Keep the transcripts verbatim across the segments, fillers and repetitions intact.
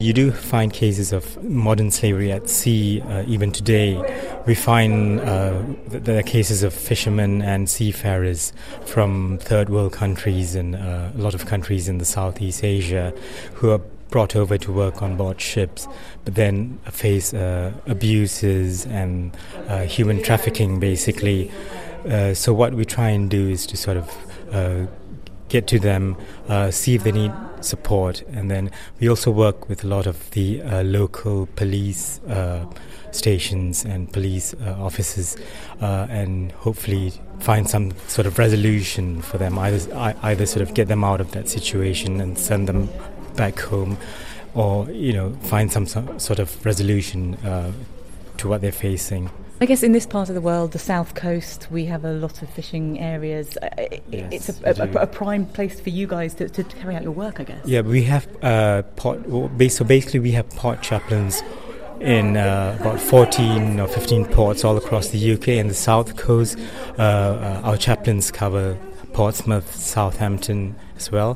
You do find cases of modern slavery at sea uh, even today. We find uh, that there are cases of fishermen and seafarers from third world countries and uh, a lot of countries in the Southeast Asia who are brought over to work on board ships, but then face uh, abuses and uh, human trafficking, basically. Uh, so what we try and do is to sort of uh, get to them, uh, see if they need support, and then we also work with a lot of the uh, local police uh, stations and police uh, offices, uh, and hopefully find some sort of resolution for them, either either sort of get them out of that situation and send them back home, or you know find some sort of resolution uh, to what they're facing. I guess in this part of the world, the south coast, we have a lot of fishing areas. Yes, it's a, a, a prime place for you guys to, to carry out your work, I guess. Yeah, we have uh, port. So basically, we have port chaplains in uh, about fourteen or fifteen ports all across the U K and the south coast. Uh, uh, our chaplains cover Portsmouth, Southampton as well,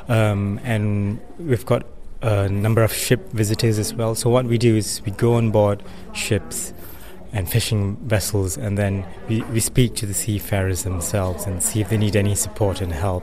um, and we've got a number of ship visitors as well. So what we do is we go on board ships and fishing vessels, and then we, we speak to the seafarers themselves and see if they need any support and help,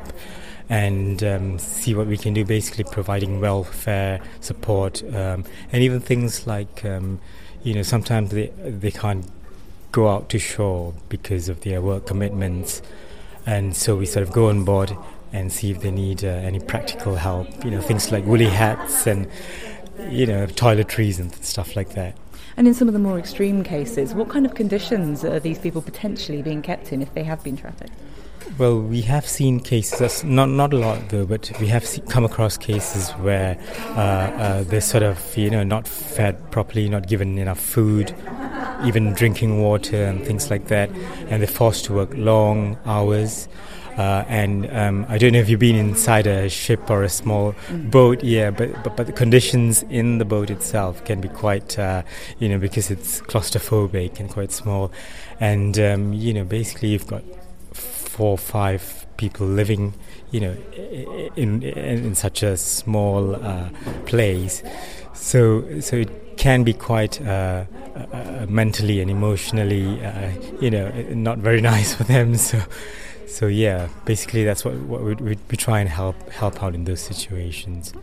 and um, see what we can do, basically providing welfare support, um, and even things like um, you know sometimes they they can't go out to shore because of their work commitments, and so we sort of go on board and see if they need uh, any practical help, you know things like woolly hats and you know toiletries and stuff like that. And in some of the more extreme cases, what kind of conditions are these people potentially being kept in if they have been trafficked? Well, we have seen cases, not not a lot though, but we have see, come across cases where uh, uh, they're sort of, you know, not fed properly, not given enough food, even drinking water and things like that, and they're forced to work long hours. Uh, and um, I don't know if you've been inside a ship or a small mm. boat, yeah, but, but but the conditions in the boat itself can be quite, uh, you know, because it's claustrophobic and quite small, and um, you know, basically you've got four or five people living, you know, in in, in such a small uh, place, so so it can be quite uh, uh, mentally and emotionally, uh, you know, not very nice for them. So. So yeah, basically that's what, what we, we, we try and help help out in those situations.